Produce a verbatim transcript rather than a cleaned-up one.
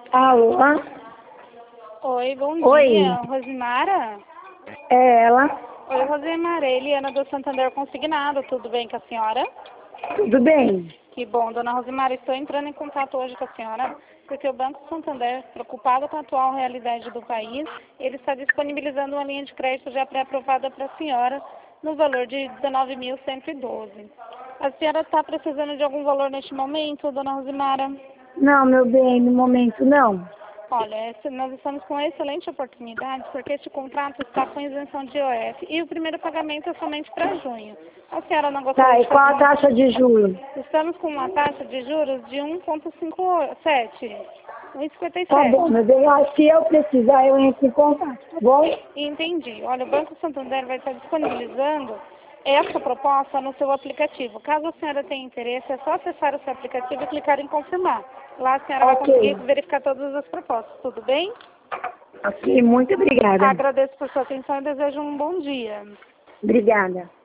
Alô? Oi, bom Oi. dia. Rosimara? É ela? Oi, Rosimara. Eliana do Santander Consignado. Tudo bem com a senhora? Tudo bem? Que bom, dona Rosimara. Estou entrando em contato hoje com a senhora porque o Banco Santander, preocupado com a atual realidade do país, ele está disponibilizando uma linha de crédito já pré-aprovada para a senhora no valor de dezenove mil cento e doze. A senhora está precisando de algum valor neste momento, dona Rosimara? Não, meu bem, no momento não. Olha, esse- nós estamos com uma excelente oportunidade porque este contrato está com isenção de I O F e o primeiro pagamento é somente para junho. A senhora não gostaria Tá, e de qual a fazer? taxa de juros? Estamos com uma taxa de juros de um vírgula cinquenta e sete. um vírgula cinquenta e Tá bom, sete. meu bem. Ah, se eu precisar, eu entro em contato, tá bom? Entendi. Olha, o Banco Santander vai estar disponibilizando essa proposta no seu aplicativo. Caso a senhora tenha interesse, é só acessar o seu aplicativo e clicar em confirmar. Lá a senhora vai Ok. conseguir verificar todas as propostas. Tudo bem? Ok, muito obrigada. Agradeço por sua atenção e desejo um bom dia. Obrigada.